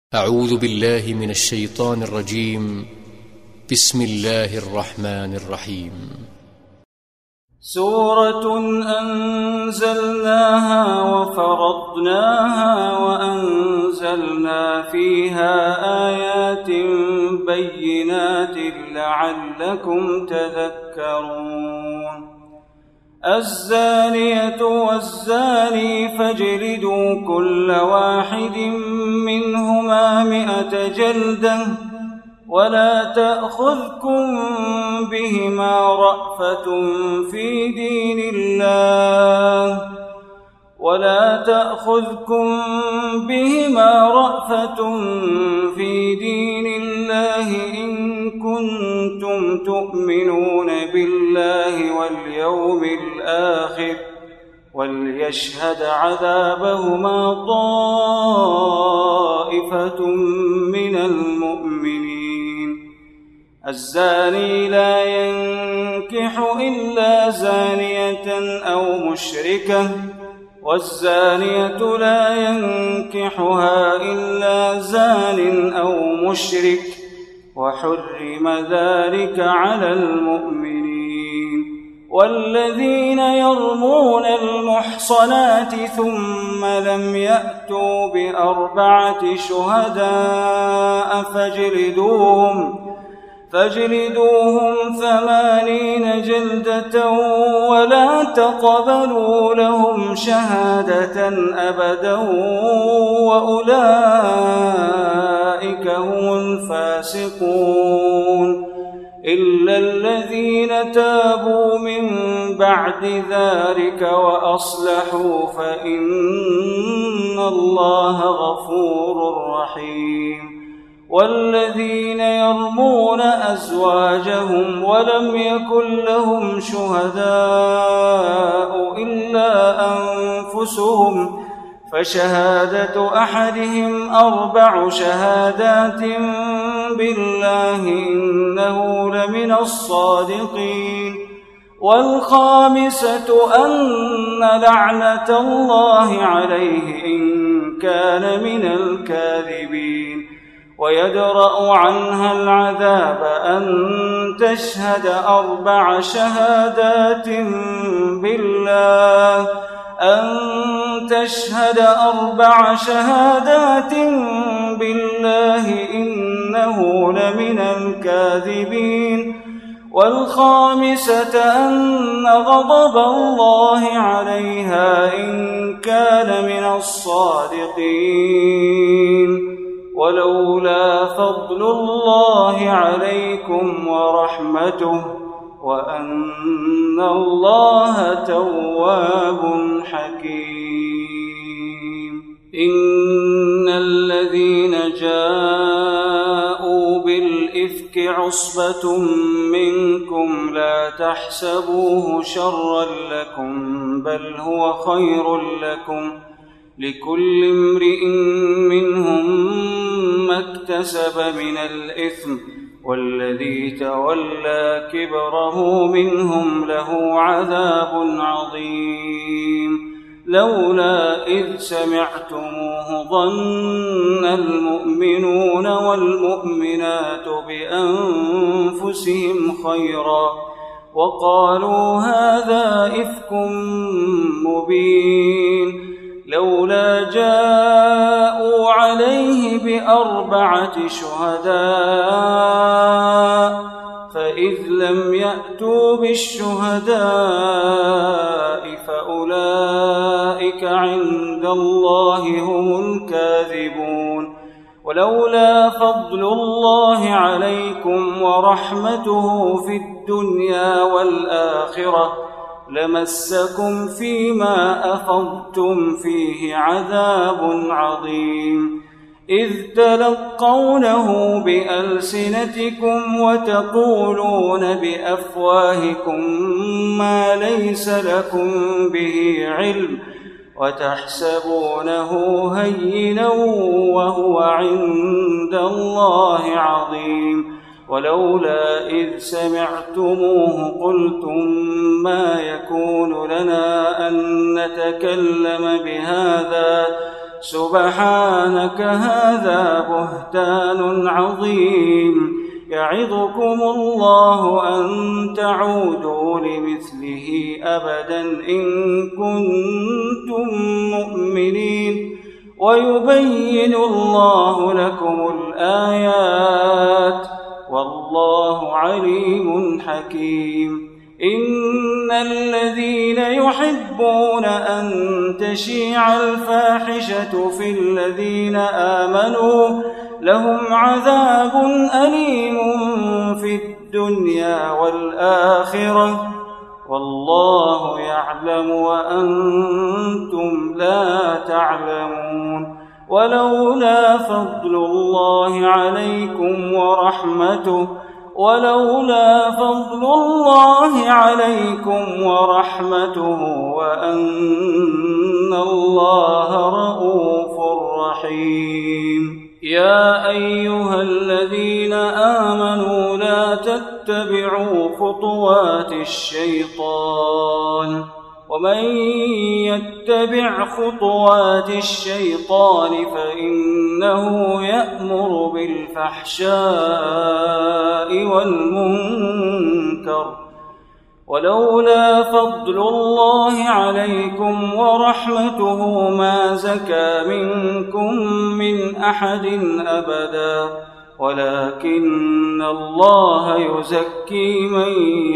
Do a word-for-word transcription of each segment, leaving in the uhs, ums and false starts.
أعوذ بالله من الشيطان الرجيم. بسم الله الرحمن الرحيم. سورة أنزلناها وفرضناها وأنزلنا فيها آيات بينات لعلكم تذكرون. الزانية والزاني فاجلدوا كل واحد منهما مئة جلدة ولا تأخذكم بهما رأفة في دين الله ولا تأخذكم بهما رأفة في دين الله إن كنتم تؤمنون بالله واليوم الآخر وليشهد عذابهما طائفة من المؤمنين. الزاني لا ينكح إلا زانية أو مشركة والزانية لا ينكحها إلا زان أو مشرك وحرم ذلك على المؤمنين. والذين يرمون المحصنات ثم لم يأتوا بأربعة شهداء فاجلدوهم فاجلدوهم ثمانين جلدة ولا تقبلوا لهم شهادة أبدا وأولئك هم الفاسقون إلا الذين تابوا من بعد ذلك وأصلحوا فإن الله غفور رحيم. والذين يرمون أزواجهم ولم يكن لهم شهداء إلا أنفسهم فشهادة أحدهم أربع شهادات بالله إنه لمن الصادقين. والخامسة أن لعنة الله عليه إن كان من الكاذبين. ويدرأ عنها العذاب أن تشهد أربع شهادات بالله أن تشهد أربع شهادات بالله إنه لمن الكاذبين. والخامسة أن غضب الله عليها إن كان من الصادقين. ولولا فضل الله عليكم ورحمته وأن الله تواب حكيم. إن الذين جاءوا بالإفك عصبة منكم لا تحسبوه شرا لكم بل هو خير لكم لكل امرئ منهم ما اكتسب من الإثم والذي تولى كبره منهم له عذاب عظيم. لولا إذ سمعتموه ظن المؤمنون والمؤمنات بأنفسهم خيرا وقالوا هذا إفك مبين. لولا جاءوا عليه بأربعة شهداء فإذ لم يأتوا بالشهداء فأولئك عند الله هم الكاذبون. ولولا فضل الله عليكم ورحمته في الدنيا والآخرة لمسكم فيما أفضتم فيه عذاب عظيم. إذ تلقونه بألسنتكم وتقولون بأفواهكم ما ليس لكم به علم وتحسبونه هينا وهو عند الله عظيم. ولولا إذ سمعتموه قلتم ما يكون لنا أن نتكلم بهذا سبحانك هذا بهتان عظيم يعظكم الله أن تعودوا لمثله أبدا إن كنتم مؤمنين ويبين الله لكم الآيات والله عليم حكيم إن الذين يحبون أن تشيع الفاحشة في الذين آمنوا لهم عذاب أليم في الدنيا والآخرة والله يعلم وأنتم لا تعلمون ولولا فضل الله عليكم ورحمته ولولا فضل الله عليكم ورحمته وأن الله رؤوف رحيم يا أيها الذين آمنوا لا تتبعوا خطوات الشيطان ومن يتبع خطوات الشيطان فإنه يأمر بالفحشاء والمنكر ولولا فضل الله عليكم ورحمته ما زكى منكم من أحد أبدا ولكن الله يزكي من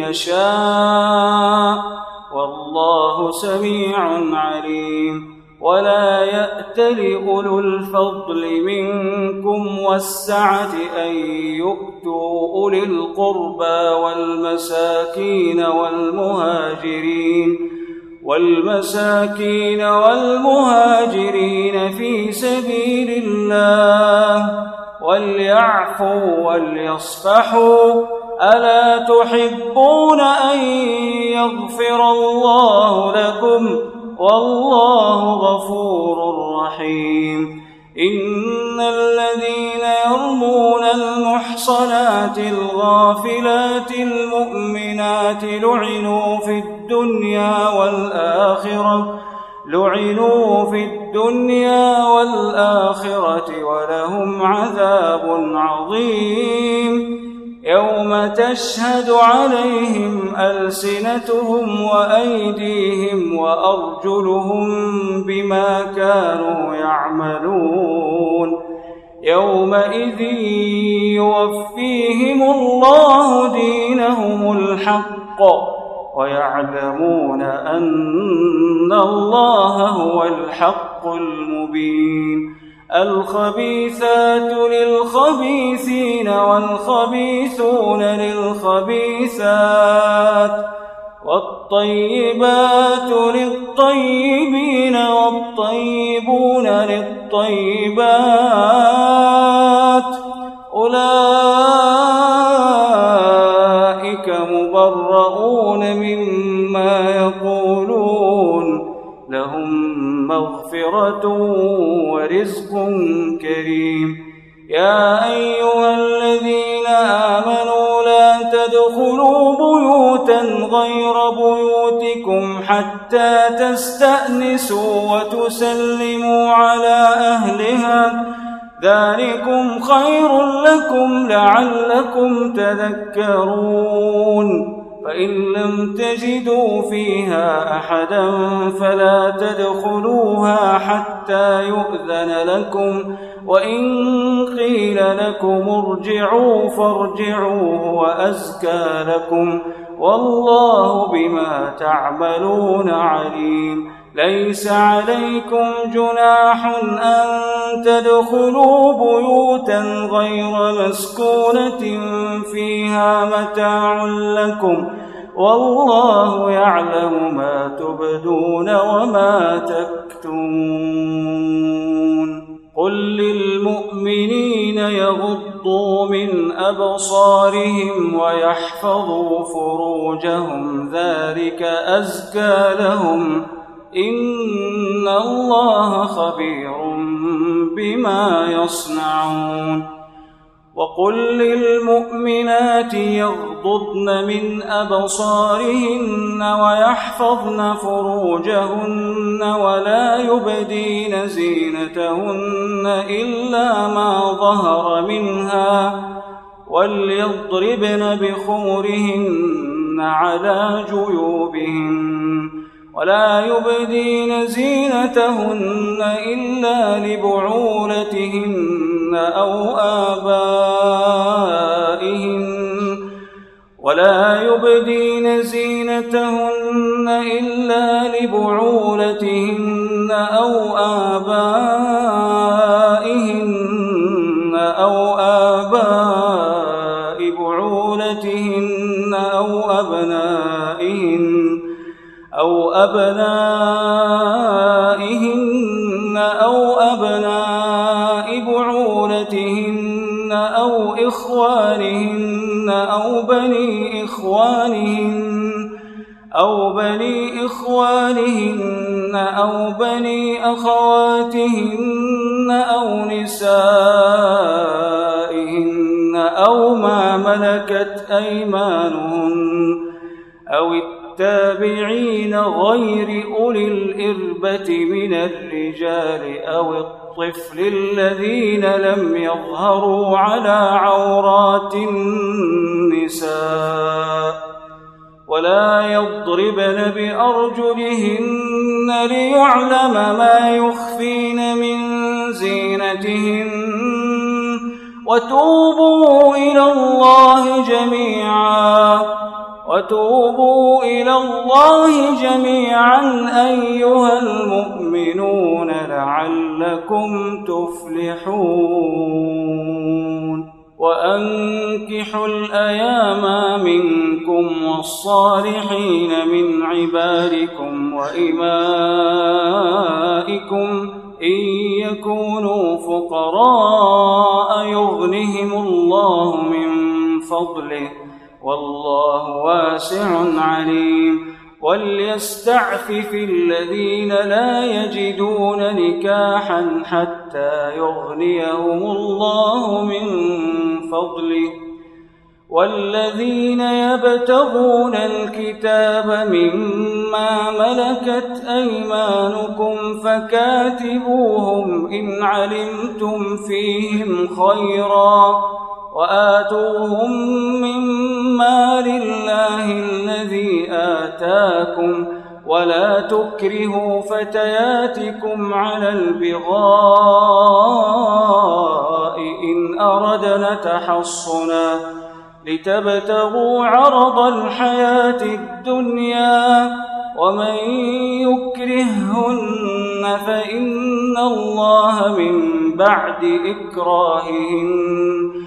يشاء والله سميع عليم ولا يأتل أولو الفضل منكم والسعة أن يؤتوا أولي القربى والمساكين والمهاجرين والمساكين والمهاجرين في سبيل الله وليعفوا وليصفحوا ألا تحبون أن يغفر الله لكم والله غفور رحيم إن الذين يرمون المحصنات الغافلات المؤمنات لعنوا في الدنيا والآخرة لعنوا في الدنيا والآخرة ولهم عذاب عظيم يوم تشهد عليهم ألسنتهم وأيديهم وأرجلهم بما كانوا يعملون يومئذ يوفيهم الله دينهم الحق ويعلمون أن الله هو الحق المبين الخبيثات للخبيثين والخبيثون للخبيثات والطيبات للطيبين والطيبون للطيبات أولئك مبرؤون مما يقولون لهم مغفرة ورزق كريم يا أيها الذين آمنوا لا تدخلوا بيوتا غير بيوتكم حتى تستأنسوا وتسلموا على أهلها ذلكم خير لكم لعلكم تذكرون فإن لم تجدوا فيها أحدا فلا تدخلوها حتى يؤذن لكم وإن قيل لكم ارجعوا فارجعوا وأزكى لكم والله بما تعملون عليم ليس عليكم جناح أن تدخلوا بيوتا غير مسكونة فيها متاع لكم والله يعلم ما تبدون وما تكتمون قل للمؤمنين يغضوا من أبصارهم ويحفظوا فروجهم ذلك أزكى لهم إن الله خبير بما يصنعون وقل للمؤمنات يغضضن من أبصارهن ويحفظن فروجهن ولا يبدين زينتهن إلا ما ظهر منها وليضربن بخمرهن على جيوبهن ولا يبدين زينتهن إلا لبعولتهن أو آبائهن ولا يبدين زينتهن إلا لبعولتهن أو آبائهن أو آباء بعولتهن أو أبنائهن أو أبنائهن أو أبناء بعولتهن أو إخوانهن أو بني إخوانهن أو بني إخوانهن أو بني أخواتهن أو نسائهن أو ما ملكت أيمانهن أو التابعين غير أولي الإربة من الرجال أو الطفل الذين لم يظهروا على عورات النساء ولا يضربن بأرجلهن ليعلم ما يخفين من زينتهن وتوبوا إلى الله جميعا وتوبوا إلى الله جميعا أيها المؤمنون لعلكم تفلحون وأنكحوا الأيام منكم والصالحين من عبادكم وإمائكم إن يكونوا فقراء يغنهم الله من فضله والله واسع عليم وليستعفف الذين لا يجدون نكاحا حتى يغنيهم الله من فضله والذين يبتغون الكتاب مما ملكت أيمانكم فكاتبوهم إن علمتم فيهم خيرا وآتوهم مما لله الذي آتاكم ولا تكرهوا فتياتكم على البغاء إن أردنا تحصنا لتبتغوا عرض الحياة الدنيا ومن يكرههن فإن الله من بعد إكراههن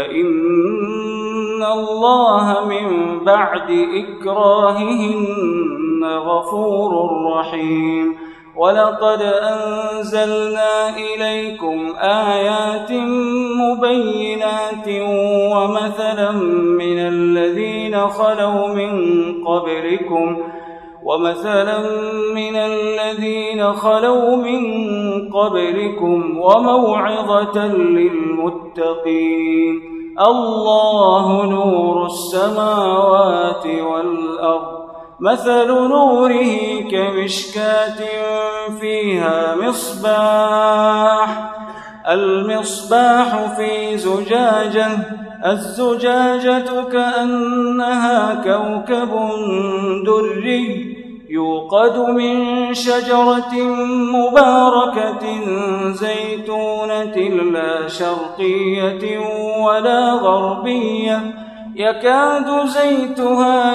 فإن الله من بعد إكراههن غفور رحيم ولقد أنزلنا إليكم آيات مبينات ومثلا من الذين خلوا من قبلكم ومثلا من الذين خلوا من قبلكم وموعظة للمتقين الله نور السماوات والأرض مثل نوره كمشكاة فيها مصباح المصباح في زجاجة الزجاجة كأنها كوكب دري يوقد من شجرة مباركة زيتونة لا شرقية ولا غربية يكاد زيتها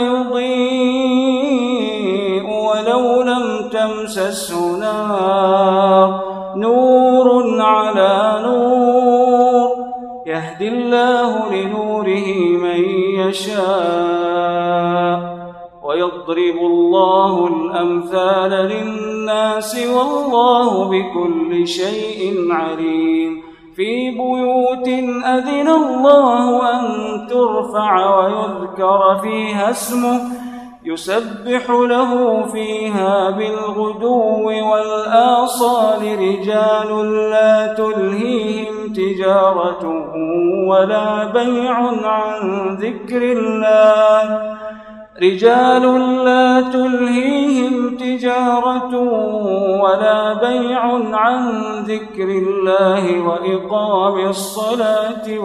يضيء ولو لم تمسسه نار نور على نور يهدي الله لنوره من يشاء ويضرب الله الأمثال للناس والله بكل شيء عليم في بيوت أذن الله أن ترفع ويذكر فيها اسمه يسبح له فيها بالغدو والآصال رجال لا تلهيهم تجارة ولا بيع عن ذكر الله رجال لا تلهيهم تجارة ولا بيع عن ذكر الله وإقام الصلاة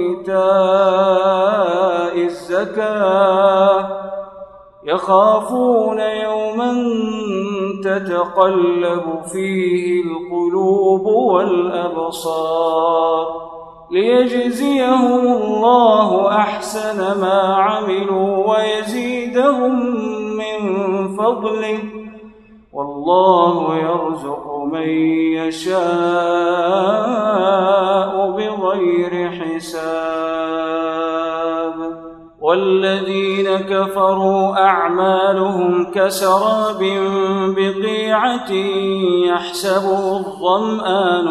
وإيتاء الزكاة يخافون يوما تتقلب فيه القلوب والأبصار ليجزيهم الله أحسن ما عملوا ويزيدهم من فضله والله يرزق من يشاء بغير حساب والذين كفروا أعمالهم كسراب بقيعة يحسبه الظمآن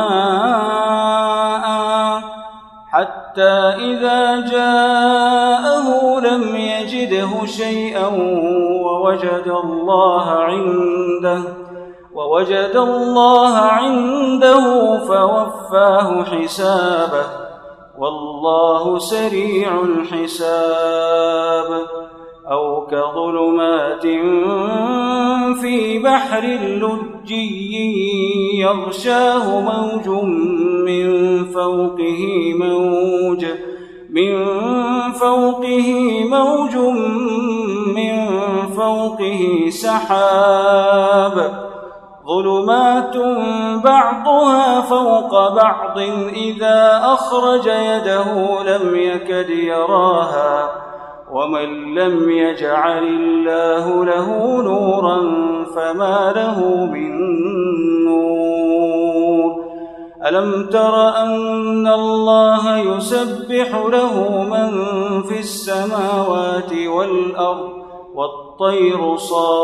ماء حتى إذا جاءه لم يجده شيئا ووجد الله عنده ووجد الله عنده فوفاه حسابه والله سريع الحساب أو كظلمات في بحر لجي يغشاه موج من فوقه موج من فوقه موج من فوقه سحاب ظلمات بعضها فوق بعض إذا أخرج يده لم يكد يراها ومن لم يجعل الله له نورا فما له من نور ألم تر أن الله يسبح له من في السماوات والأرض والطير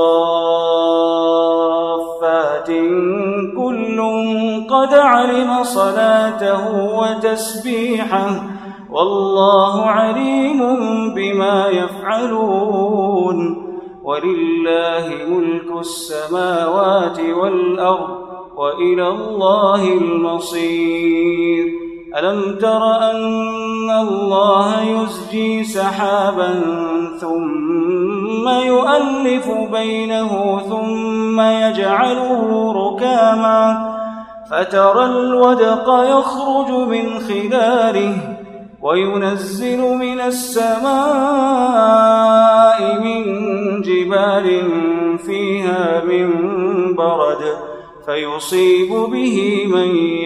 صافات كل قد علم صلاته وتسبيحه والله عليم بما يفعلون ولله ملك السماوات والأرض وإلى الله المصير ألم تر أن الله يزجي سحابا ثم يؤلف بينه ثم يجعله ركاما فترى الودق يخرج من خلاله وينزل من السماء من جبال فيها من برد فيصيب به من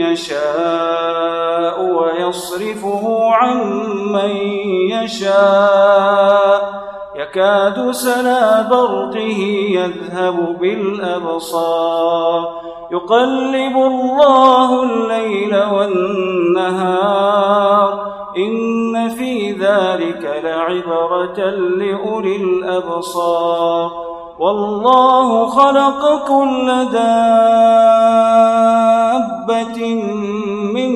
يشاء ويصرفه عن من يشاء يكاد سنا برقه يذهب بالأبصار يقلب الله الليل والنهار إن في ذلك لعبرة لأولي الأبصار والله خلق كل دابة من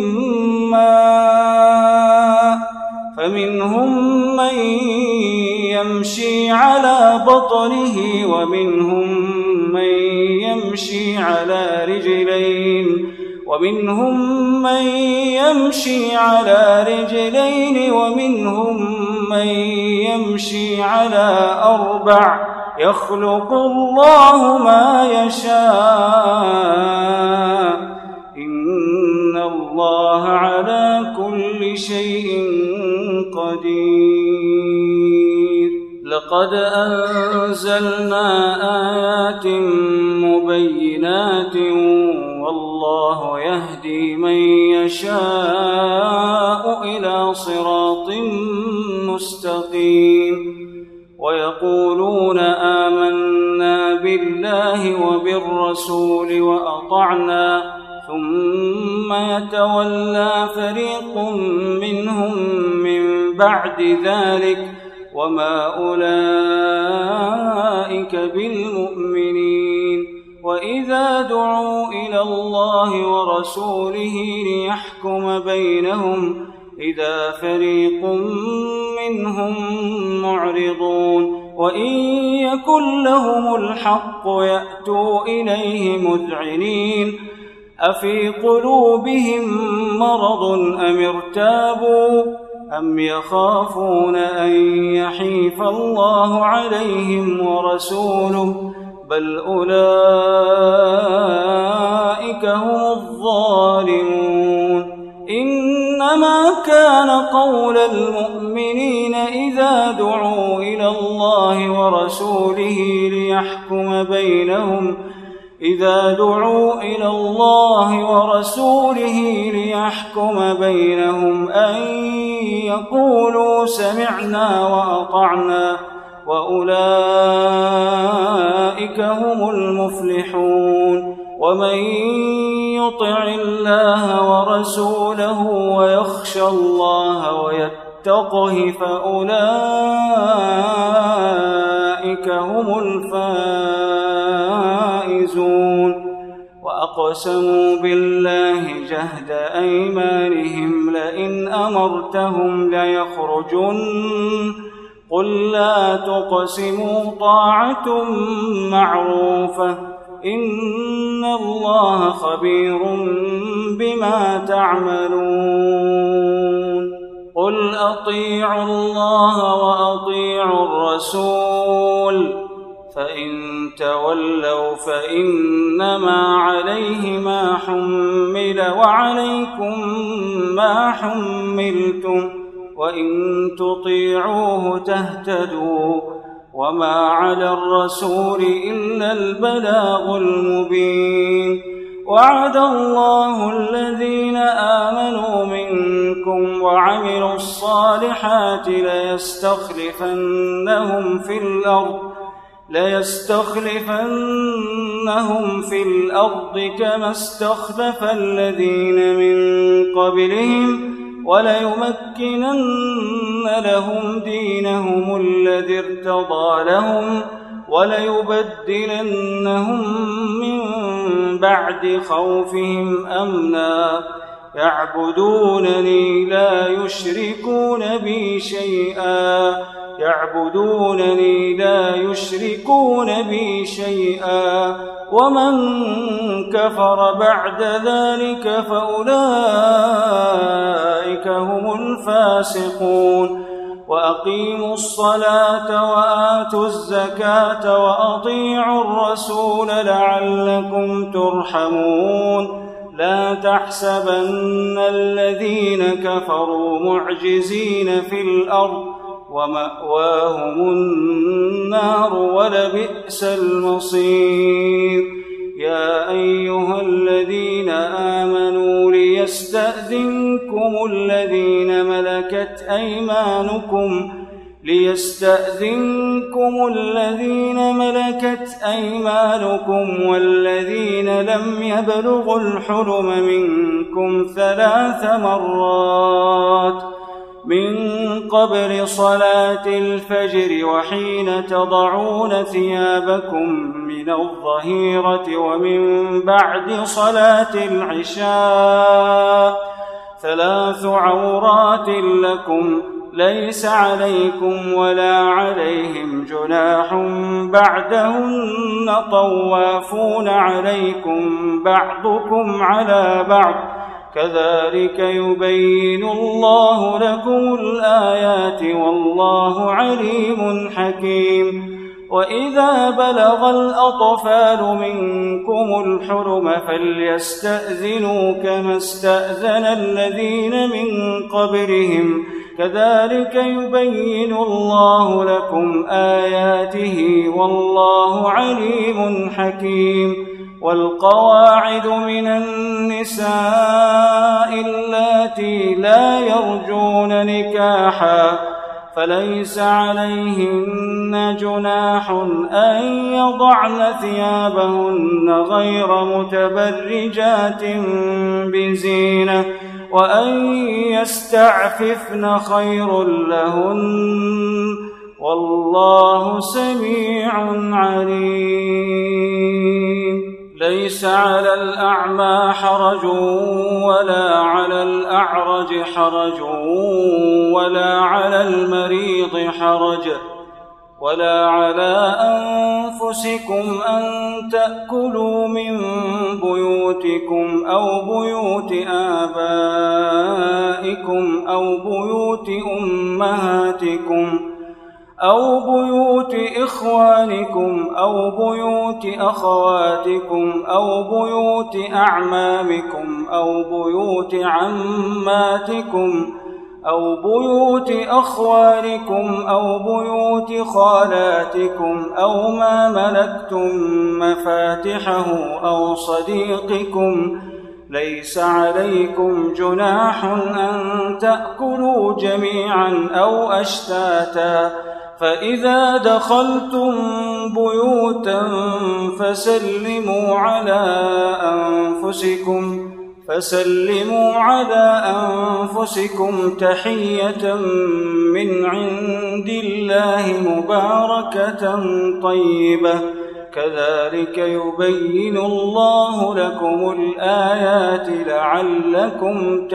ماء فمنهم من يمشي على بطنه ومنهم من يمشي على رجلين ومنهم من يمشي على رجلين ومنهم من يمشي على أربع يخلق الله ما يشاء إن الله على كل شيء قدير لقد أنزلنا آيات مبينات والله يهدي من يشاء إلى صراط مستقيم ويقولون آمنا بالله وبالرسول وأطعنا ثم يتولى فريق منهم من بعد ذلك وما أولئك بالمؤمنين وإذا دعوا إلى الله ورسوله ليحكم بينهم إذا فريق منهم معرضون وإن يكن لهم الحق يأتوا إليه مذعنين أفي قلوبهم مرض أم ارتابوا أم يخافون أن يحيف الله عليهم ورسوله بل أولئك هم الظالمون إنما كان قول المؤمنين إذا دعوا إلى الله ورسوله ليحكم بينهم إذا دعوا إلى الله ورسوله ليحكم بينهم أن يقولوا سمعنا وأطعنا وأولئك هم المفلحون ومن يطع الله ورسوله ويخشى الله ويتقه فأولئك هم الفائزون وأقسموا بالله جهد أيمانهم لئن أمرتهم ليخرجن قل لا تقسموا طاعة معروفة إن الله خبير بما تعملون قل أطيعوا الله وأطيعوا الرسول فإن تولوا فإنما عليه ما حمل وعليكم ما حملتم وإن تطيعوه تهتدوا وما على الرسول إلا البلاغ المبين وعد الله الذين آمنوا منكم وعملوا الصالحات ليستخلفنهم في الأرض ليستخلفنهم في الأرض كما استخلف الذين من قبلهم وليمكنن لهم دينهم الذي ارتضى لهم وليبدلنهم من بعد خوفهم أمنا يعبدونني لا يشركون بي شيئا يعبدونني لا يشركون بي شيئا ومن كفر بعد ذلك فأولئك هم الفاسقون وأقيموا الصلاة وآتوا الزكاة وأطيعوا الرسول لعلكم ترحمون لا تحسبن الذين كفروا معجزين في الأرض ومأواهم النار ولبئس المصير يا أيها الذين آمنوا ليستأذنكم الذين ملكت أيمانكم ليستأذنكم الذين ملكت أيمانكم والذين لم يبلغوا الحلم منكم ثلاث مرات من قبل صلاة الفجر وحين تضعون ثيابكم من الظهيرة ومن بعد صلاة العشاء ثلاث عورات لكم ليس عليكم ولا عليهم جناح بعدهن طوافون عليكم بعضكم على بعض كذلك يبين الله لكم الآيات والله عليم حكيم وإذا بلغ الأطفال منكم الحلم فليستأذنوا كما استأذن الذين من قبلهم كذلك يبين الله لكم آياته والله عليم حكيم والقواعد من النساء اللاتي لا يرجون نكاحا فليس عليهن جناح أن يضعن ثيابهن غير متبرجات بزينة وأن يستعففن خير لهن والله سميع عليم ليس على الأعمى حرج ولا على الأعرج حرج ولا على المريض حرج ولا على أنفسكم أن تأكلوا من بيوتكم أو بيوت آبائكم أو بيوت أمهاتكم أو بيوت إخوانكم أو بيوت أخواتكم أو بيوت أعمامكم أو بيوت عماتكم أو بيوت أخوالكم أو بيوت خالاتكم أو ما ملكتم مفاتحه أو صديقكم. ليس عليكم جناح أن تأكلوا جميعا أو أشتاتا، فإذا دخلتم بيوتا فسلموا على أنفسكم فسلموا على أنفسكم تحية من عند الله مباركة طيبة، كذلك يبين الله لكم الآيات لعلكم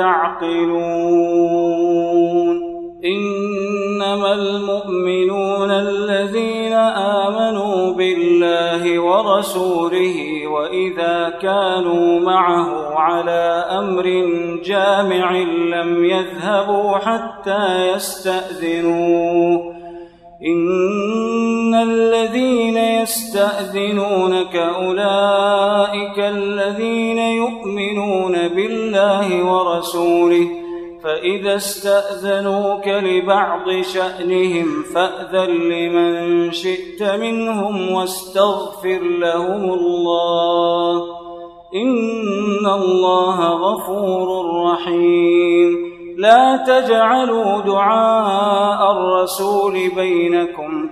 تعقلون. إنما المؤمنون الذين آمنوا بالله ورسوله وإذا كانوا معه على أمر جامع لم يذهبوا حتى يستأذنوه. إن الذين يستأذنونك أولئك الذين يؤمنون بالله ورسوله، فإذا استأذنوك لبعض شأنهم فأذن لمن شئت منهم واستغفر لهم الله، إن الله غفور رحيم. لا تجعلوا دعاء الرسول بينكم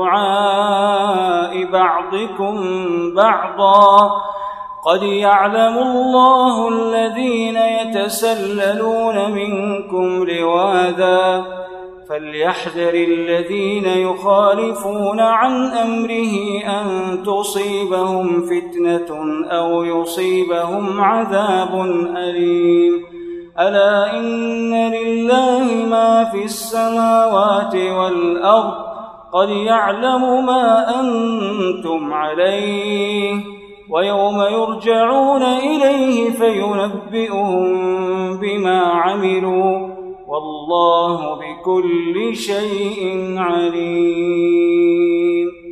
كدعاء بعضكم بعضا، قد يعلم الله الذين يتسللون منكم لواذا، فليحذر الذين يخالفون عن أمره أن تصيبهم فتنة أو يصيبهم عذاب أليم. ألا إن لله ما في السماوات والأرض، قد يعلم ما أنتم عليه، ويوم يرجعون إليه فينبئهم بما عملوا، والله بكل شيء عليم.